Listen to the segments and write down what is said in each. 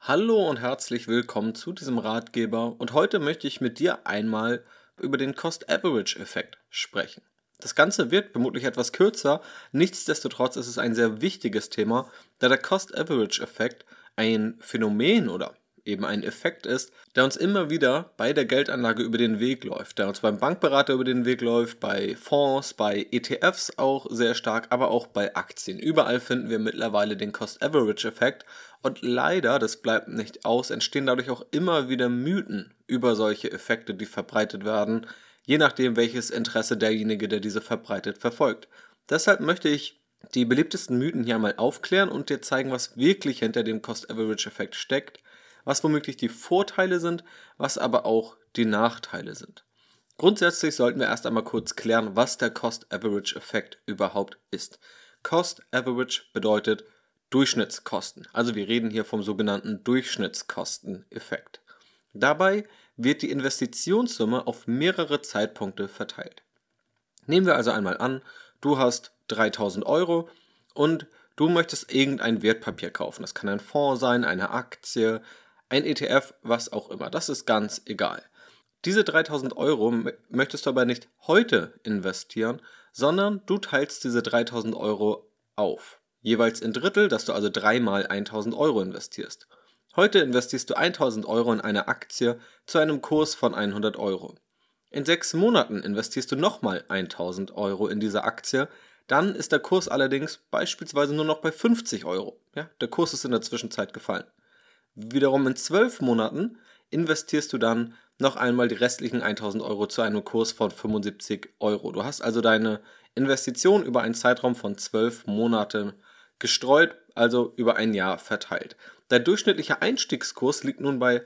Hallo und herzlich willkommen zu diesem Ratgeber und heute möchte ich mit dir einmal über den Cost-Average-Effekt sprechen. Das Ganze wird vermutlich etwas kürzer, nichtsdestotrotz ist es ein sehr wichtiges Thema, da der Cost-Average-Effekt ein Phänomen oder eben ein Effekt ist, der uns immer wieder bei der Geldanlage über den Weg läuft, der uns beim Bankberater über den Weg läuft, bei Fonds, bei ETFs auch sehr stark, aber auch bei Aktien. Überall finden wir mittlerweile den Cost-Average-Effekt und leider, das bleibt nicht aus, entstehen dadurch auch immer wieder Mythen über solche Effekte, die verbreitet werden, je nachdem welches Interesse derjenige, der diese verbreitet, verfolgt. Deshalb möchte ich die beliebtesten Mythen hier einmal aufklären und dir zeigen, was wirklich hinter dem Cost-Average-Effekt steckt, was womöglich die Vorteile sind, was aber auch die Nachteile sind. Grundsätzlich sollten wir erst einmal kurz klären, was der Cost-Average-Effekt überhaupt ist. Cost-Average bedeutet Durchschnittskosten. Also wir reden hier vom sogenannten Durchschnittskosteneffekt. Dabei wird die Investitionssumme auf mehrere Zeitpunkte verteilt. Nehmen wir also einmal an, du hast 3.000 Euro und du möchtest irgendein Wertpapier kaufen. Das kann ein Fonds sein, eine Aktie, ein ETF, was auch immer. Das ist ganz egal. Diese 3.000 Euro möchtest du aber nicht heute investieren, sondern du teilst diese 3.000 Euro auf. Jeweils in Drittel, dass du also dreimal 1.000 Euro investierst. Heute investierst du 1.000 Euro in eine Aktie zu einem Kurs von 100 Euro. In 6 Monaten investierst du nochmal 1.000 Euro in diese Aktie, dann ist der Kurs allerdings beispielsweise nur noch bei 50 Euro. Ja, der Kurs ist in der Zwischenzeit gefallen. Wiederum in 12 Monaten investierst du dann noch einmal die restlichen 1.000 Euro zu einem Kurs von 75 Euro. Du hast also deine Investition über einen Zeitraum von 12 Monaten gestreut, also über ein Jahr verteilt. Der durchschnittliche Einstiegskurs liegt nun bei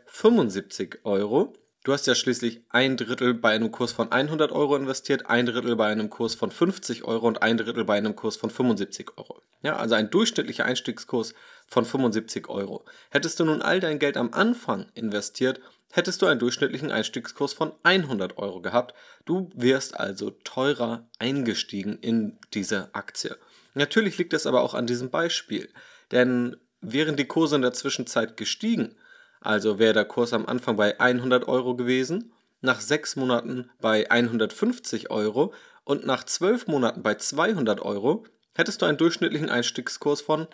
75 Euro. Du hast ja schließlich ein Drittel bei einem Kurs von 100 Euro investiert, ein Drittel bei einem Kurs von 50 Euro und ein Drittel bei einem Kurs von 75 Euro. Ja, also ein durchschnittlicher Einstiegskurs von 75 Euro. Hättest du nun all dein Geld am Anfang investiert, hättest du einen durchschnittlichen Einstiegskurs von 100 Euro gehabt. Du wärst also teurer eingestiegen in diese Aktie. Natürlich liegt es aber auch an diesem Beispiel, denn wären die Kurse in der Zwischenzeit gestiegen, also wäre der Kurs am Anfang bei 100 Euro gewesen, nach 6 Monaten bei 150 Euro und nach 12 Monaten bei 200 Euro, hättest du einen durchschnittlichen Einstiegskurs von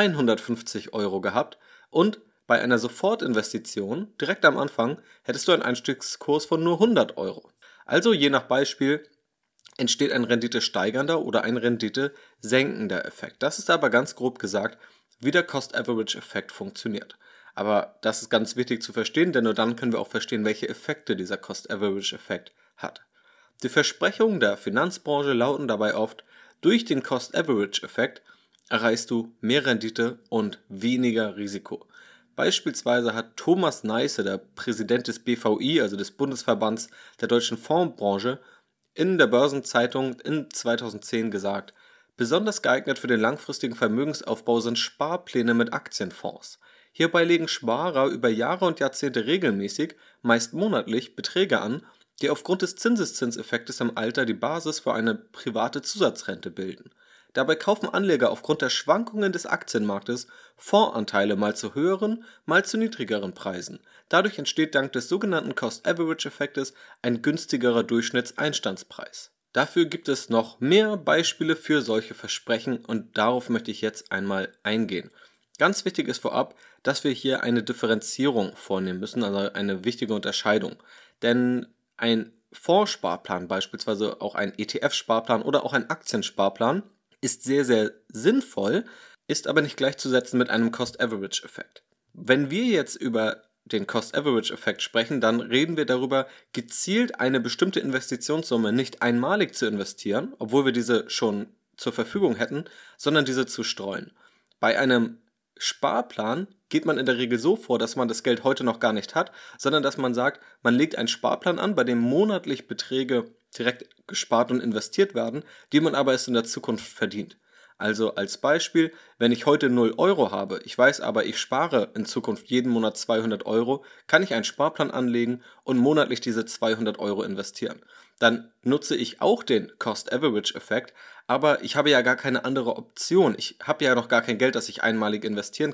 150 Euro gehabt und bei einer Sofortinvestition direkt am Anfang hättest du einen Einstiegskurs von nur 100 Euro. Also je nach Beispiel entsteht ein renditesteigernder oder ein renditesenkender Effekt. Das ist aber ganz grob gesagt, wie der Cost-Average-Effekt funktioniert. Aber das ist ganz wichtig zu verstehen, denn nur dann können wir auch verstehen, welche Effekte dieser Cost-Average-Effekt hat. Die Versprechungen der Finanzbranche lauten dabei oft, durch den Cost-Average-Effekt erreichst du mehr Rendite und weniger Risiko. Beispielsweise hat Thomas Neisse, der Präsident des BVI, also des Bundesverbands der deutschen Fondsbranche, in der Börsenzeitung in 2010 gesagt, besonders geeignet für den langfristigen Vermögensaufbau sind Sparpläne mit Aktienfonds. Hierbei legen Sparer über Jahre und Jahrzehnte regelmäßig, meist monatlich, Beträge an, die aufgrund des Zinseszinseffektes im Alter die Basis für eine private Zusatzrente bilden. Dabei kaufen Anleger aufgrund der Schwankungen des Aktienmarktes Fondsanteile mal zu höheren, mal zu niedrigeren Preisen. Dadurch entsteht dank des sogenannten Cost-Average-Effektes ein günstigerer Durchschnittseinstandspreis. Dafür gibt es noch mehr Beispiele für solche Versprechen und darauf möchte ich jetzt einmal eingehen. Ganz wichtig ist vorab, dass wir hier eine Differenzierung vornehmen müssen, also eine wichtige Unterscheidung. Denn ein Fondssparplan, beispielsweise auch ein ETF-Sparplan oder auch ein Aktiensparplan, ist sehr, sehr sinnvoll, ist aber nicht gleichzusetzen mit einem Cost-Average-Effekt. Wenn wir jetzt über den Cost-Average-Effekt sprechen, dann reden wir darüber, gezielt eine bestimmte Investitionssumme nicht einmalig zu investieren, obwohl wir diese schon zur Verfügung hätten, sondern diese zu streuen. Bei einem Sparplan geht man in der Regel so vor, dass man das Geld heute noch gar nicht hat, sondern dass man sagt, man legt einen Sparplan an, bei dem monatlich Beträge direkt gespart und investiert werden, die man aber erst in der Zukunft verdient. Also als Beispiel, wenn ich heute 0 Euro habe, ich weiß aber, ich spare in Zukunft jeden Monat 200 Euro, kann ich einen Sparplan anlegen und monatlich diese 200 Euro investieren. Dann nutze ich auch den Cost-Average-Effekt, aber ich habe ja gar keine andere Option. Ich habe ja noch gar kein Geld, das ich einmalig investieren kann.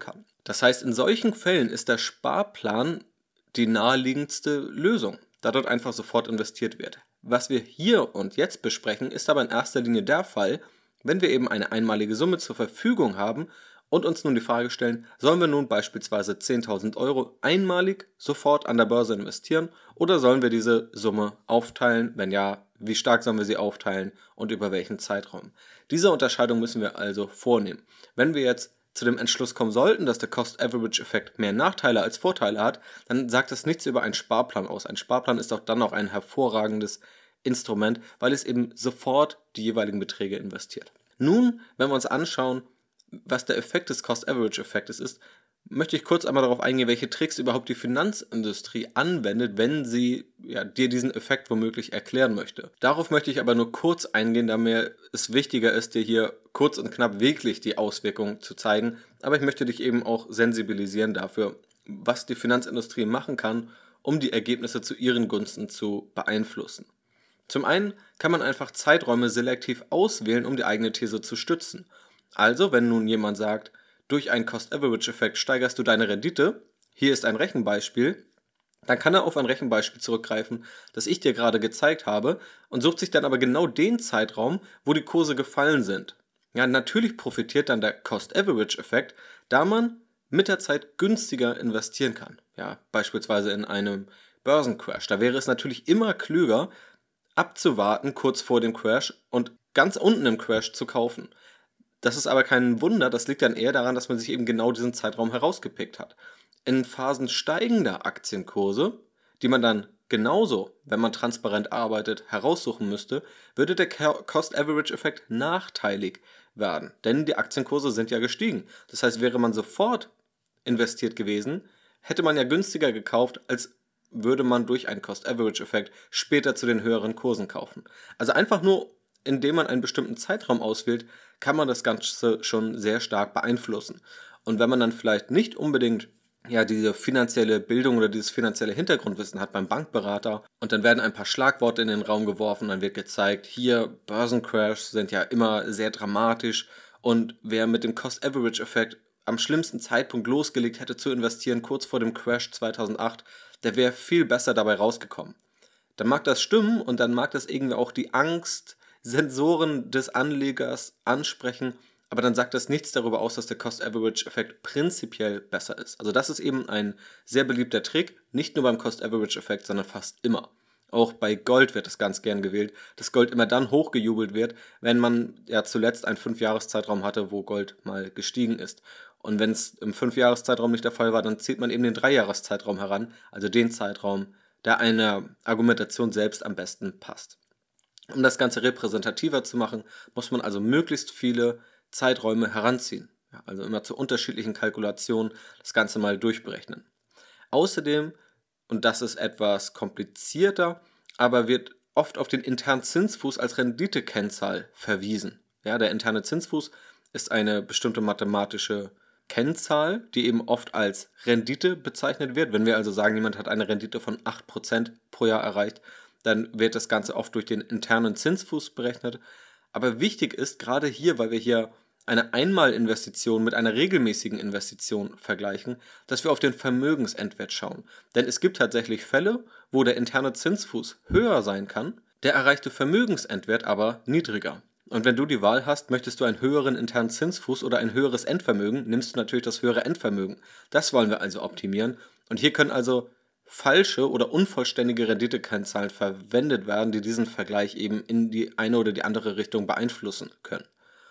Das heißt, in solchen Fällen ist der Sparplan die naheliegendste Lösung, da dort einfach sofort investiert wird. Was wir hier und jetzt besprechen, ist aber in erster Linie der Fall, wenn wir eben eine einmalige Summe zur Verfügung haben und uns nun die Frage stellen, sollen wir nun beispielsweise 10.000 Euro einmalig sofort an der Börse investieren oder sollen wir diese Summe aufteilen? Wenn ja, wie stark sollen wir sie aufteilen und über welchen Zeitraum? Diese Unterscheidung müssen wir also vornehmen. Wenn wir jetzt zu dem Entschluss kommen sollten, dass der Cost-Average-Effekt mehr Nachteile als Vorteile hat, dann sagt das nichts über einen Sparplan aus. Ein Sparplan ist auch dann noch ein hervorragendes Instrument, weil es eben sofort die jeweiligen Beträge investiert. Nun, wenn wir uns anschauen, was der Effekt des Cost-Average-Effektes ist, möchte ich kurz einmal darauf eingehen, welche Tricks überhaupt die Finanzindustrie anwendet, wenn sie dir diesen Effekt womöglich erklären möchte. Darauf möchte ich aber nur kurz eingehen, da mir es wichtiger ist, dir hier kurz und knapp wirklich die Auswirkungen zu zeigen. Aber ich möchte dich eben auch sensibilisieren dafür, was die Finanzindustrie machen kann, um die Ergebnisse zu ihren Gunsten zu beeinflussen. Zum einen kann man einfach Zeiträume selektiv auswählen, um die eigene These zu stützen. Also, wenn nun jemand sagt, durch einen Cost-Average-Effekt steigerst du deine Rendite, hier ist ein Rechenbeispiel, dann kann er auf ein Rechenbeispiel zurückgreifen, das ich dir gerade gezeigt habe und sucht sich dann aber genau den Zeitraum, wo die Kurse gefallen sind. Ja, natürlich profitiert dann der Cost-Average-Effekt, da man mit der Zeit günstiger investieren kann. Ja, beispielsweise in einem Börsencrash. Da wäre es natürlich immer klüger, abzuwarten kurz vor dem Crash und ganz unten im Crash zu kaufen. Das ist aber kein Wunder, das liegt dann eher daran, dass man sich eben genau diesen Zeitraum herausgepickt hat. In Phasen steigender Aktienkurse, die man dann genauso, wenn man transparent arbeitet, heraussuchen müsste, würde der Cost-Average-Effekt nachteilig werden. Denn die Aktienkurse sind ja gestiegen. Das heißt, wäre man sofort investiert gewesen, hätte man ja günstiger gekauft, als würde man durch einen Cost-Average-Effekt später zu den höheren Kursen kaufen. Also einfach nur, indem man einen bestimmten Zeitraum auswählt, kann man das Ganze schon sehr stark beeinflussen. Und wenn man dann vielleicht nicht unbedingt diese finanzielle Bildung oder dieses finanzielle Hintergrundwissen hat beim Bankberater und dann werden ein paar Schlagworte in den Raum geworfen, dann wird gezeigt, hier Börsencrashs sind ja immer sehr dramatisch und wer mit dem Cost-Average-Effekt am schlimmsten Zeitpunkt losgelegt hätte zu investieren, kurz vor dem Crash 2008, der wäre viel besser dabei rausgekommen. Dann mag das stimmen und dann mag das irgendwie auch die Angstsensoren des Anlegers ansprechen, aber dann sagt das nichts darüber aus, dass der Cost-Average-Effekt prinzipiell besser ist. Also das ist eben ein sehr beliebter Trick, nicht nur beim Cost-Average-Effekt, sondern fast immer. Auch bei Gold wird es ganz gern gewählt, dass Gold immer dann hochgejubelt wird, wenn man zuletzt einen 5-Jahres-Zeitraum hatte, wo Gold mal gestiegen ist. Und wenn es im 5-Jahres-Zeitraum nicht der Fall war, dann zählt man eben den 3-Jahres-Zeitraum heran, also den Zeitraum, der einer Argumentation selbst am besten passt. Um das Ganze repräsentativer zu machen, muss man also möglichst viele Zeiträume heranziehen. Ja, also immer zu unterschiedlichen Kalkulationen das Ganze mal durchberechnen. Außerdem, und das ist etwas komplizierter, aber wird oft auf den internen Zinsfuß als Renditekennzahl verwiesen. Ja, der interne Zinsfuß ist eine bestimmte mathematische Kennzahl, die eben oft als Rendite bezeichnet wird. Wenn wir also sagen, jemand hat eine Rendite von 8% pro Jahr erreicht, dann wird das Ganze oft durch den internen Zinsfuß berechnet. Aber wichtig ist, gerade hier, weil wir hier eine Einmalinvestition mit einer regelmäßigen Investition vergleichen, dass wir auf den Vermögensendwert schauen. Denn es gibt tatsächlich Fälle, wo der interne Zinsfuß höher sein kann, der erreichte Vermögensendwert aber niedriger. Und wenn du die Wahl hast, möchtest du einen höheren internen Zinsfuß oder ein höheres Endvermögen, nimmst du natürlich das höhere Endvermögen. Das wollen wir also optimieren. Und hier können also falsche oder unvollständige Renditekennzahlen verwendet werden, die diesen Vergleich eben in die eine oder die andere Richtung beeinflussen können.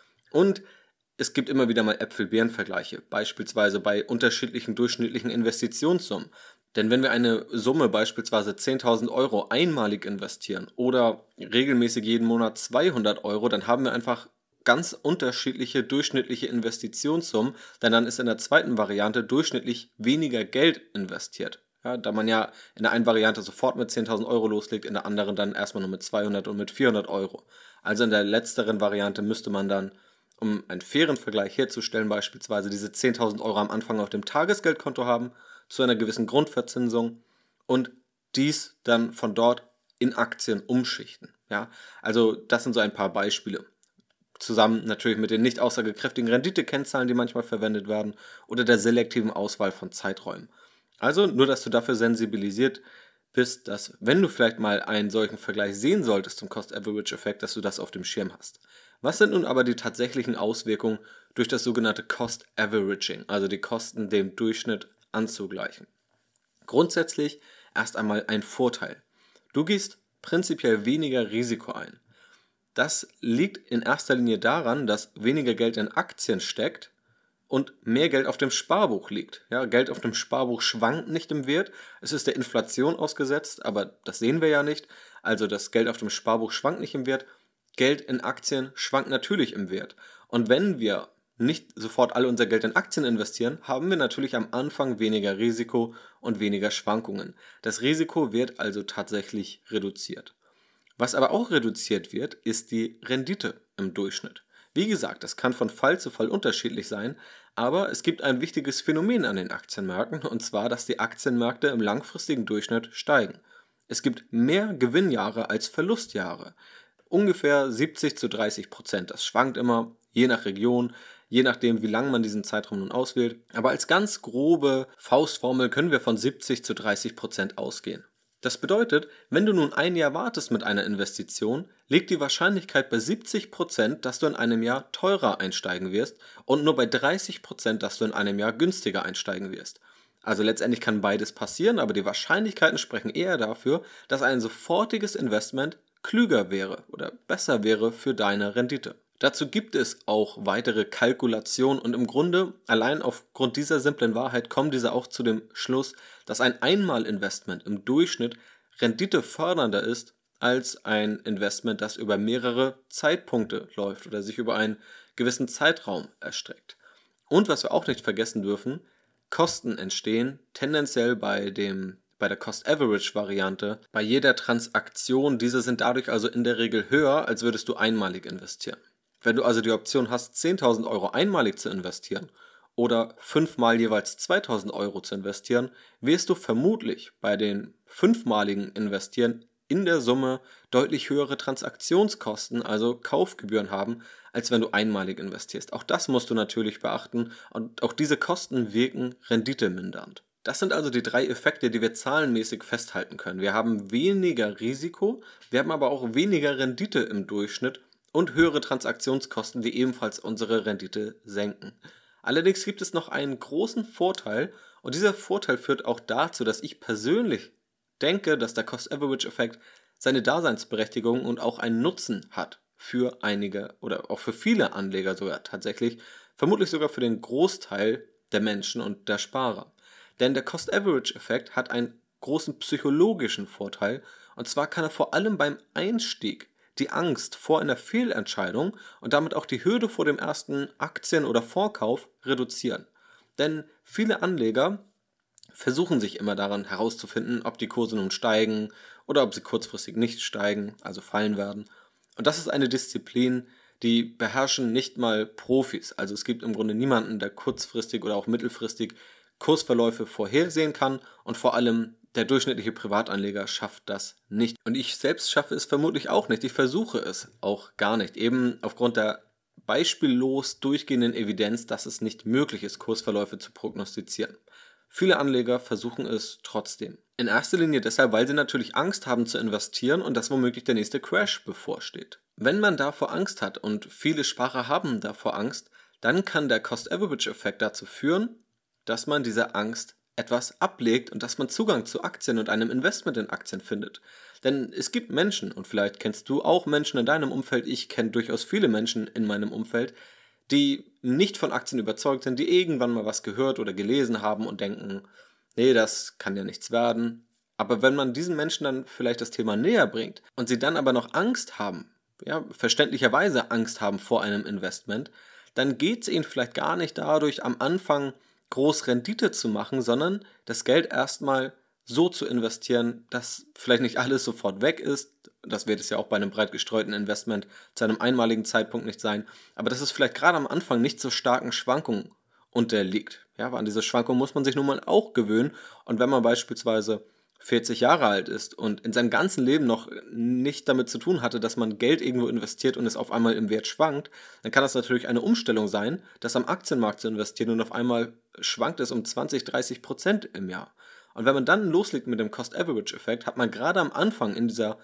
Und es gibt immer wieder mal Äpfel-Birnen-Vergleiche, beispielsweise bei unterschiedlichen durchschnittlichen Investitionssummen. Denn wenn wir eine Summe, beispielsweise 10.000 Euro, einmalig investieren oder regelmäßig jeden Monat 200 Euro, dann haben wir einfach ganz unterschiedliche durchschnittliche Investitionssummen, denn dann ist in der zweiten Variante durchschnittlich weniger Geld investiert. Ja, da man ja in der einen Variante sofort mit 10.000 Euro loslegt, in der anderen dann erstmal nur mit 200 und mit 400 Euro. Also in der letzteren Variante müsste man dann, um einen fairen Vergleich herzustellen, beispielsweise diese 10.000 Euro am Anfang auf dem Tagesgeldkonto haben, zu einer gewissen Grundverzinsung und dies dann von dort in Aktien umschichten. Ja, also das sind so ein paar Beispiele. Zusammen natürlich mit den nicht aussagekräftigen Renditekennzahlen, die manchmal verwendet werden, oder der selektiven Auswahl von Zeiträumen. Also nur, dass du dafür sensibilisiert bist, dass, wenn du vielleicht mal einen solchen Vergleich sehen solltest zum Cost-Average-Effekt, dass du das auf dem Schirm hast. Was sind nun aber die tatsächlichen Auswirkungen durch das sogenannte Cost-Averaging, also die Kosten dem Durchschnitt anzugleichen? Grundsätzlich erst einmal ein Vorteil. Du gehst prinzipiell weniger Risiko ein. Das liegt in erster Linie daran, dass weniger Geld in Aktien steckt und mehr Geld auf dem Sparbuch liegt. Ja, Geld auf dem Sparbuch schwankt nicht im Wert. Es ist der Inflation ausgesetzt, aber das sehen wir ja nicht. Also das Geld auf dem Sparbuch schwankt nicht im Wert. Geld in Aktien schwankt natürlich im Wert. Und wenn wir nicht sofort all unser Geld in Aktien investieren, haben wir natürlich am Anfang weniger Risiko und weniger Schwankungen. Das Risiko wird also tatsächlich reduziert. Was aber auch reduziert wird, ist die Rendite im Durchschnitt. Wie gesagt, das kann von Fall zu Fall unterschiedlich sein, aber es gibt ein wichtiges Phänomen an den Aktienmärkten, und zwar, dass die Aktienmärkte im langfristigen Durchschnitt steigen. Es gibt mehr Gewinnjahre als Verlustjahre. Ungefähr 70-30%. Das schwankt immer, je nach Region, je nachdem, wie lange man diesen Zeitraum nun auswählt. Aber als ganz grobe Faustformel können wir von 70-30% ausgehen. Das bedeutet, wenn du nun ein Jahr wartest mit einer Investition, liegt die Wahrscheinlichkeit bei 70%, dass du in einem Jahr teurer einsteigen wirst, und nur bei 30%, dass du in einem Jahr günstiger einsteigen wirst. Also letztendlich kann beides passieren, aber die Wahrscheinlichkeiten sprechen eher dafür, dass ein sofortiges Investment klüger wäre oder besser wäre für deine Rendite. Dazu gibt es auch weitere Kalkulationen, und im Grunde, allein aufgrund dieser simplen Wahrheit, kommen diese auch zu dem Schluss, dass ein Einmalinvestment im Durchschnitt renditefördernder ist als ein Investment, das über mehrere Zeitpunkte läuft oder sich über einen gewissen Zeitraum erstreckt. Und was wir auch nicht vergessen dürfen, Kosten entstehen tendenziell bei der Cost-Average-Variante bei jeder Transaktion. Diese sind dadurch also in der Regel höher, als würdest du einmalig investieren. Wenn du also die Option hast, 10.000 Euro einmalig zu investieren oder 5-mal jeweils 2.000 Euro zu investieren, wirst du vermutlich bei den 5-maligen Investieren in der Summe deutlich höhere Transaktionskosten, also Kaufgebühren haben, als wenn du einmalig investierst. Auch das musst du natürlich beachten, und auch diese Kosten wirken renditemindernd. Das sind also die 3 Effekte, die wir zahlenmäßig festhalten können. Wir haben weniger Risiko, wir haben aber auch weniger Rendite im Durchschnitt und höhere Transaktionskosten, die ebenfalls unsere Rendite senken. Allerdings gibt es noch einen großen Vorteil, und dieser Vorteil führt auch dazu, dass ich persönlich denke, dass der Cost-Average-Effekt seine Daseinsberechtigung und auch einen Nutzen hat für einige oder auch für viele Anleger sogar tatsächlich, vermutlich sogar für den Großteil der Menschen und der Sparer. Denn der Cost-Average-Effekt hat einen großen psychologischen Vorteil, und zwar kann er vor allem beim Einstieg die Angst vor einer Fehlentscheidung und damit auch die Hürde vor dem ersten Aktien- oder Vorkauf reduzieren. Denn viele Anleger versuchen sich immer daran herauszufinden, ob die Kurse nun steigen oder ob sie kurzfristig nicht steigen, also fallen werden. Und das ist eine Disziplin, die beherrschen nicht mal Profis. Also es gibt im Grunde niemanden, der kurzfristig oder auch mittelfristig Kursverläufe vorhersehen kann, und vor allem der durchschnittliche Privatanleger schafft das nicht. Und ich selbst schaffe es vermutlich auch nicht. Ich versuche es auch gar nicht. Eben aufgrund der beispiellos durchgehenden Evidenz, dass es nicht möglich ist, Kursverläufe zu prognostizieren. Viele Anleger versuchen es trotzdem. In erster Linie deshalb, weil sie natürlich Angst haben zu investieren und dass womöglich der nächste Crash bevorsteht. Wenn man davor Angst hat, und viele Sparer haben davor Angst, dann kann der Cost-Average-Effekt dazu führen, dass man diese Angst etwas ablegt und dass man Zugang zu Aktien und einem Investment in Aktien findet. Denn es gibt Menschen, und vielleicht kennst du auch Menschen in deinem Umfeld, ich kenne durchaus viele Menschen in meinem Umfeld, die nicht von Aktien überzeugt sind, die irgendwann mal was gehört oder gelesen haben und denken, nee, das kann ja nichts werden. Aber wenn man diesen Menschen dann vielleicht das Thema näher bringt und sie dann aber noch Angst haben, ja, verständlicherweise Angst haben vor einem Investment, dann geht es ihnen vielleicht gar nicht dadurch, am Anfang groß Rendite zu machen, sondern das Geld erstmal so zu investieren, dass vielleicht nicht alles sofort weg ist. Das wird es ja auch bei einem breit gestreuten Investment zu einem einmaligen Zeitpunkt nicht sein. Aber dass es vielleicht gerade am Anfang nicht so starken Schwankungen unterliegt. Ja, aber an diese Schwankungen muss man sich nun mal auch gewöhnen. Und wenn man beispielsweise 40 Jahre alt ist und in seinem ganzen Leben noch nicht damit zu tun hatte, dass man Geld irgendwo investiert und es auf einmal im Wert schwankt, dann kann das natürlich eine Umstellung sein, das am Aktienmarkt zu investieren und auf einmal schwankt es um 20-30% im Jahr. Und wenn man dann loslegt mit dem Cost-Average-Effekt, hat man gerade am Anfang in dieser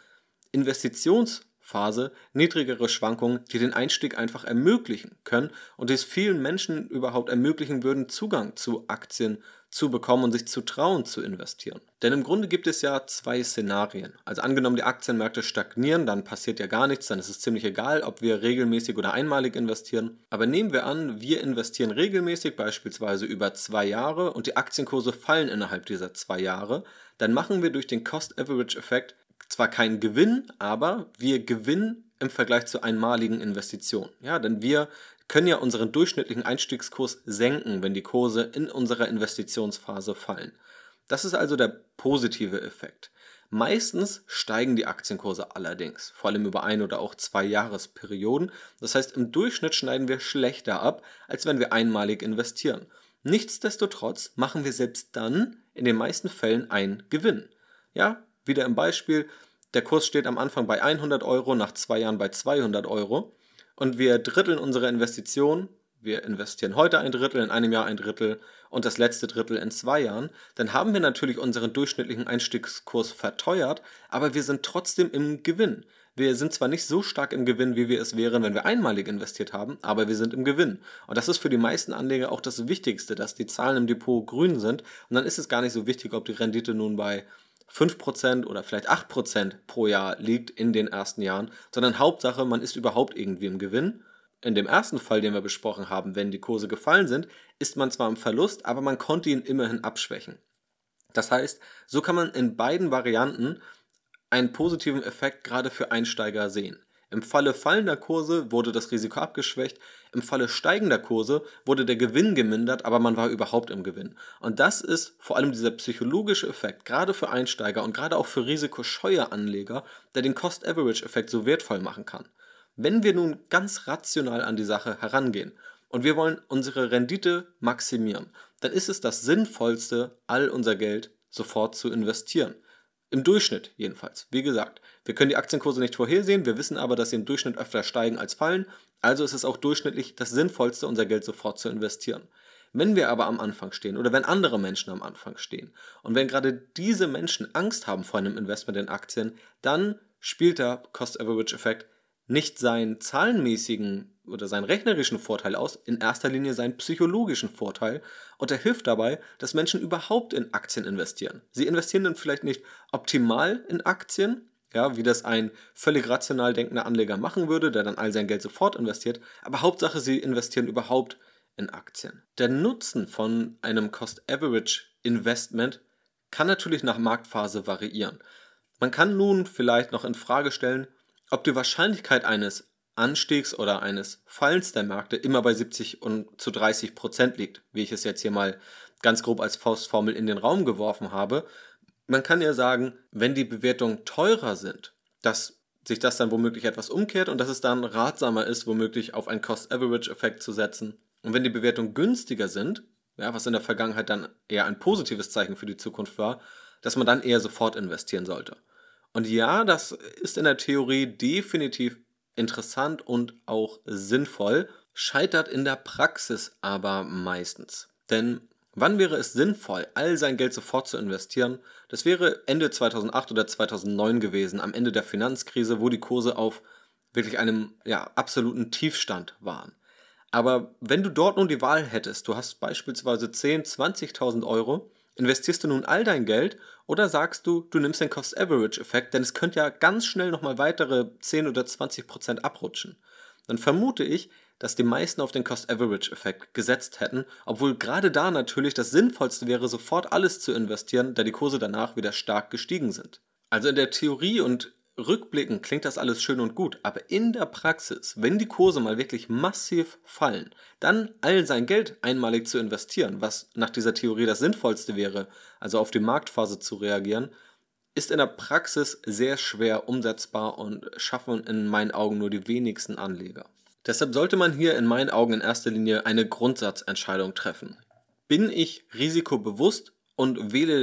Investitionsphase niedrigere Schwankungen, die den Einstieg einfach ermöglichen können und die es vielen Menschen überhaupt ermöglichen würden, Zugang zu Aktien zu bekommen und sich zu trauen zu investieren. Denn im Grunde gibt es ja zwei Szenarien. Also angenommen, die Aktienmärkte stagnieren, dann passiert ja gar nichts, dann ist es ziemlich egal, ob wir regelmäßig oder einmalig investieren. Aber nehmen wir an, wir investieren regelmäßig, beispielsweise über 2 Jahre und die Aktienkurse fallen innerhalb dieser 2 Jahre, dann machen wir durch den Cost-Average-Effekt zwar keinen Gewinn, aber wir gewinnen im Vergleich zu einmaligen Investitionen. Ja, denn wir können ja unseren durchschnittlichen Einstiegskurs senken, wenn die Kurse in unserer Investitionsphase fallen. Das ist also der positive Effekt. Meistens steigen die Aktienkurse allerdings, vor allem über 1 oder auch 2 Jahresperioden. Das heißt, im Durchschnitt schneiden wir schlechter ab, als wenn wir einmalig investieren. Nichtsdestotrotz machen wir selbst dann in den meisten Fällen einen Gewinn. Ja, wieder im Beispiel, der Kurs steht am Anfang bei 100 Euro, nach 2 Jahren bei 200 Euro und wir dritteln unsere Investition, wir investieren heute ein Drittel, in einem Jahr ein Drittel und das letzte Drittel in 2 Jahren, dann haben wir natürlich unseren durchschnittlichen Einstiegskurs verteuert, aber wir sind trotzdem im Gewinn. Wir sind zwar nicht so stark im Gewinn, wie wir es wären, wenn wir einmalig investiert haben, aber wir sind im Gewinn. Und das ist für die meisten Anleger auch das Wichtigste, dass die Zahlen im Depot grün sind und dann ist es gar nicht so wichtig, ob die Rendite nun bei 5% oder vielleicht 8% pro Jahr liegt in den ersten Jahren, sondern Hauptsache, man ist überhaupt irgendwie im Gewinn. In dem ersten Fall, den wir besprochen haben, wenn die Kurse gefallen sind, ist man zwar im Verlust, aber man konnte ihn immerhin abschwächen. Das heißt, so kann man in beiden Varianten einen positiven Effekt gerade für Einsteiger sehen. Im Falle fallender Kurse wurde das Risiko abgeschwächt, im Falle steigender Kurse wurde der Gewinn gemindert, aber man war überhaupt im Gewinn. Und das ist vor allem dieser psychologische Effekt, gerade für Einsteiger und gerade auch für risikoscheue Anleger, der den Cost-Average-Effekt so wertvoll machen kann. Wenn wir nun ganz rational an die Sache herangehen und wir wollen unsere Rendite maximieren, dann ist es das Sinnvollste, all unser Geld sofort zu investieren. Im Durchschnitt jedenfalls. Wie gesagt, wir können die Aktienkurse nicht vorhersehen, wir wissen aber, dass sie im Durchschnitt öfter steigen als fallen, also ist es auch durchschnittlich das Sinnvollste, unser Geld sofort zu investieren. Wenn wir aber am Anfang stehen oder wenn andere Menschen am Anfang stehen und wenn gerade diese Menschen Angst haben vor einem Investment in Aktien, dann spielt der Cost-Average-Effekt nicht seinen zahlenmäßigen oder seinen rechnerischen Vorteil aus, in erster Linie seinen psychologischen Vorteil und er hilft dabei, dass Menschen überhaupt in Aktien investieren. Sie investieren dann vielleicht nicht optimal in Aktien, ja, wie das ein völlig rational denkender Anleger machen würde, der dann all sein Geld sofort investiert, aber Hauptsache, sie investieren überhaupt in Aktien. Der Nutzen von einem Cost-Average-Investment kann natürlich nach Marktphase variieren. Man kann nun vielleicht noch in Frage stellen, ob die Wahrscheinlichkeit eines Anstiegs oder eines Fallens der Märkte immer bei 70-30% liegt, wie ich es jetzt hier mal ganz grob als Faustformel in den Raum geworfen habe. Man kann ja sagen, wenn die Bewertungen teurer sind, dass sich das dann womöglich etwas umkehrt und dass es dann ratsamer ist, womöglich auf einen Cost-Average-Effekt zu setzen. Und wenn die Bewertungen günstiger sind, ja, was in der Vergangenheit dann eher ein positives Zeichen für die Zukunft war, dass man dann eher sofort investieren sollte. Und ja, das ist in der Theorie definitiv interessant und auch sinnvoll, scheitert in der Praxis aber meistens. Denn wann wäre es sinnvoll, all sein Geld sofort zu investieren? Das wäre Ende 2008 oder 2009 gewesen, am Ende der Finanzkrise, wo die Kurse auf wirklich einem absoluten Tiefstand waren. Aber wenn du dort nun die Wahl hättest, du hast beispielsweise 10.000, 20.000 Euro, investierst du nun all dein Geld oder sagst du, du nimmst den Cost-Average-Effekt, denn es könnte ja ganz schnell nochmal weitere 10 oder 20% abrutschen. Dann vermute ich, dass die meisten auf den Cost-Average-Effekt gesetzt hätten, obwohl gerade da natürlich das Sinnvollste wäre, sofort alles zu investieren, da die Kurse danach wieder stark gestiegen sind. Also in der Theorie und rückblickend klingt das alles schön und gut, aber in der Praxis, wenn die Kurse mal wirklich massiv fallen, dann all sein Geld einmalig zu investieren, was nach dieser Theorie das Sinnvollste wäre, also auf die Marktphase zu reagieren, ist in der Praxis sehr schwer umsetzbar und schaffen in meinen Augen nur die wenigsten Anleger. Deshalb sollte man hier in meinen Augen in erster Linie eine Grundsatzentscheidung treffen. Bin ich risikobewusst und wähle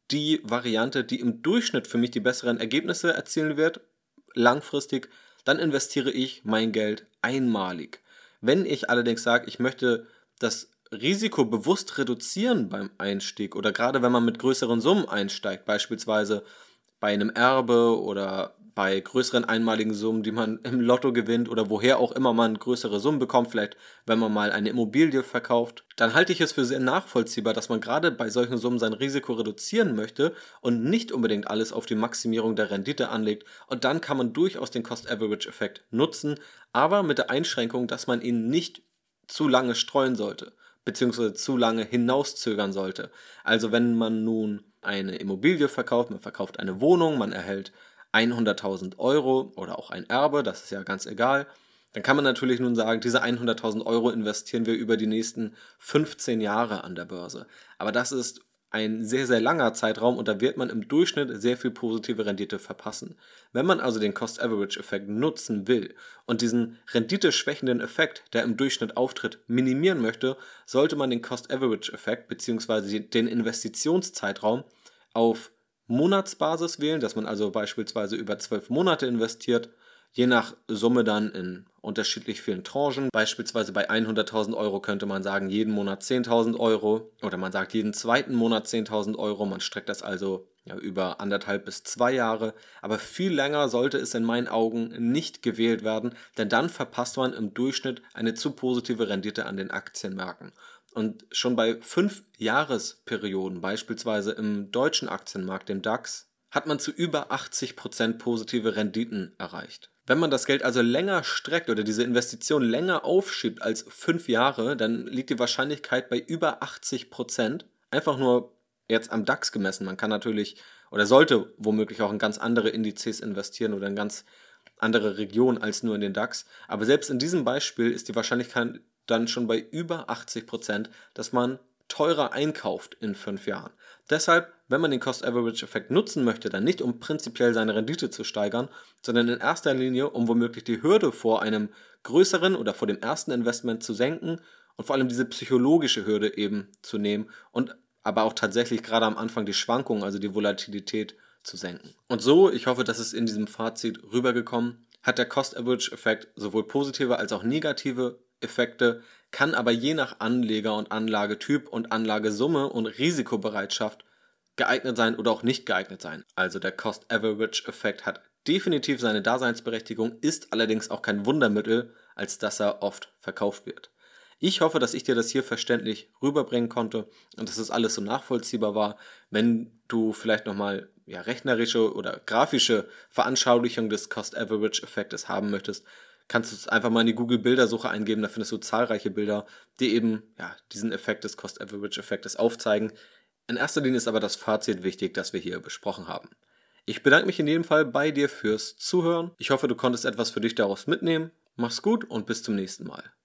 die Variante, die im Durchschnitt für mich die besseren Ergebnisse erzielen wird, langfristig, dann investiere ich mein Geld einmalig. Wenn ich allerdings sage, ich möchte das Risiko bewusst reduzieren beim Einstieg oder gerade wenn man mit größeren Summen einsteigt, beispielsweise bei einem Erbe oder bei größeren einmaligen Summen, die man im Lotto gewinnt oder woher auch immer man größere Summen bekommt, vielleicht wenn man mal eine Immobilie verkauft, dann halte ich es für sehr nachvollziehbar, dass man gerade bei solchen Summen sein Risiko reduzieren möchte und nicht unbedingt alles auf die Maximierung der Rendite anlegt. Und dann kann man durchaus den Cost-Average-Effekt nutzen, aber mit der Einschränkung, dass man ihn nicht zu lange streuen sollte, beziehungsweise zu lange hinauszögern sollte. Also wenn man nun eine Immobilie verkauft, man verkauft eine Wohnung, man erhält 100.000 Euro oder auch ein Erbe, das ist ja ganz egal, dann kann man natürlich nun sagen, diese 100.000 Euro investieren wir über die nächsten 15 Jahre an der Börse. Aber das ist ein sehr, sehr langer Zeitraum und da wird man im Durchschnitt sehr viel positive Rendite verpassen. Wenn man also den Cost-Average-Effekt nutzen will und diesen renditeschwächenden Effekt, der im Durchschnitt auftritt, minimieren möchte, sollte man den Cost-Average-Effekt bzw. den Investitionszeitraum auf Monatsbasis wählen, dass man also beispielsweise über 12 Monate investiert, je nach Summe dann in unterschiedlich vielen Tranchen. Beispielsweise bei 100.000 Euro könnte man sagen, jeden Monat 10.000 Euro oder man sagt jeden zweiten Monat 10.000 Euro. Man streckt das also über 1,5 bis 2 Jahre. Aber viel länger sollte es in meinen Augen nicht gewählt werden, denn dann verpasst man im Durchschnitt eine zu positive Rendite an den Aktienmärkten. Und schon bei 5 Jahresperioden, beispielsweise im deutschen Aktienmarkt, dem DAX, hat man zu über 80% positive Renditen erreicht. Wenn man das Geld also länger streckt oder diese Investition länger aufschiebt als 5 Jahre, dann liegt die Wahrscheinlichkeit bei über 80%. Einfach nur jetzt am DAX gemessen. Man kann natürlich oder sollte womöglich auch in ganz andere Indizes investieren oder in ganz andere Regionen als nur in den DAX. Aber selbst in diesem Beispiel ist die Wahrscheinlichkeit dann schon bei über 80%, dass man teurer einkauft in 5 Jahren. Deshalb, wenn man den Cost-Average-Effekt nutzen möchte, dann nicht um prinzipiell seine Rendite zu steigern, sondern in erster Linie, um womöglich die Hürde vor einem größeren oder vor dem ersten Investment zu senken und vor allem diese psychologische Hürde eben zu nehmen und aber auch tatsächlich gerade am Anfang die Schwankungen, also die Volatilität zu senken. Und so, ich hoffe, das ist in diesem Fazit rübergekommen, hat der Cost-Average-Effekt sowohl positive als auch negative Effekte, kann aber je nach Anleger und Anlagetyp und Anlagesumme und Risikobereitschaft geeignet sein oder auch nicht geeignet sein. Also der Cost-Average-Effekt hat definitiv seine Daseinsberechtigung, ist allerdings auch kein Wundermittel, als dass er oft verkauft wird. Ich hoffe, dass ich dir das hier verständlich rüberbringen konnte und dass es alles so nachvollziehbar war. Wenn du vielleicht nochmal rechnerische oder grafische Veranschaulichung des Cost-Average-Effektes haben möchtest, kannst du es einfach mal in die Google-Bildersuche eingeben. Da findest du zahlreiche Bilder, die eben diesen Effekt des Cost-Average-Effektes aufzeigen. In erster Linie ist aber das Fazit wichtig, das wir hier besprochen haben. Ich bedanke mich in jedem Fall bei dir fürs Zuhören. Ich hoffe, du konntest etwas für dich daraus mitnehmen. Mach's gut und bis zum nächsten Mal.